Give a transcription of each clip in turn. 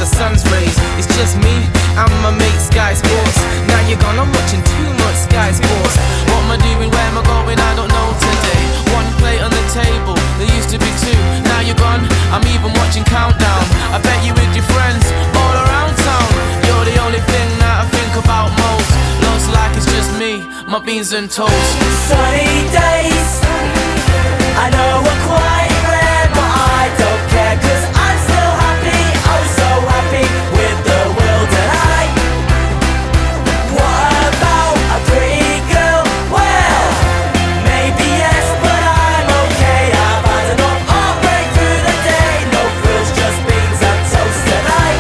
the sun's rays. It's just me and my mate Sky Sports. Now you're gone, I'm watching too much Sky Sports. What am I doing, where am I going, I don't know today. One plate on the table, there used to be two. Now you're gone, I'm even watching Countdown. I bet you with your friends all around town. You're the only thing that I think about most. Looks like it's just me, my beans and toast. Sunny days, I know we're quite rare, but I don't care, 'cause I'm still happy, oh so happy with the world and I. What about a pretty girl? Well, maybe yes, but I'm okay. I've had enough heartbreak through the day. No frills, just beans and toast tonight.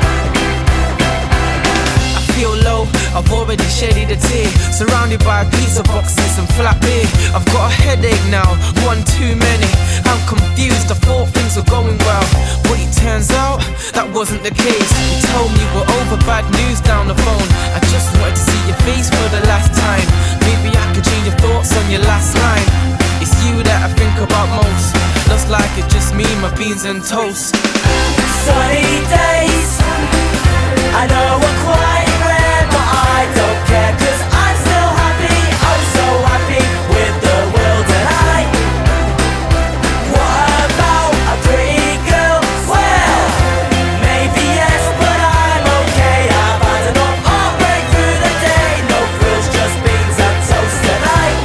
I feel low, I've already shedded a tear. Surrounded by pizza boxes and flat beer. I've got a headache now, one too many. I'm confused, I thought things were going well, but it turns out that wasn't the case. You told me we're over, bad news down the phone. I just wanted to see your face for the last time. Maybe I could change your thoughts on your last line. It's you that I think about most. Looks like it's just me, my beans and toast. Sunny days, I know we're quite rare, but I don't care, 'cause I'm still happy, oh so happy with the world and I. What about a pretty girl? Well, maybe yes, but I'm okay. I've had enough heartbreak through the day. No frills, just beans and toast tonight.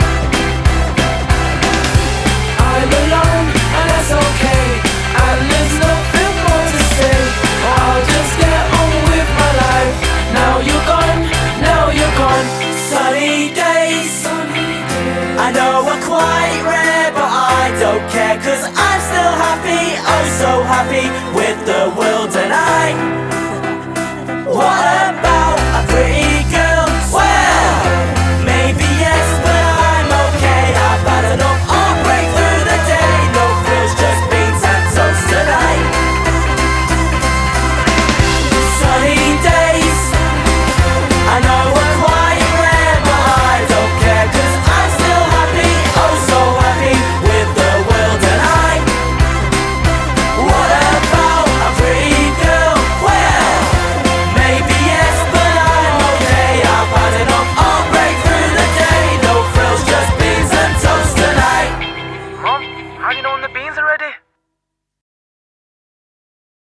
I'm alone, and that's okay, and there's nothing more to say. I'll just get on with my life. Now you're gone, now you're gone. Sunny days, I know we're quite rare, but I don't care, 'cause I'm still happy, oh so happy with the world and I. What about a pretty girl? Well, maybe yes, but I'm okay. I've had enough heartbreak through the day. No frills, just beans and toast tonight. Sunny days, I know we're quite rare, but I don't care, 'cause I'm still happy, oh so happy with the world and I. What about a pretty girl? Well, maybe yes, but I'm okay. I've had enough heartbreak through the day. No frills, just beans and toast tonight. Mom, how do you know when the beans are ready?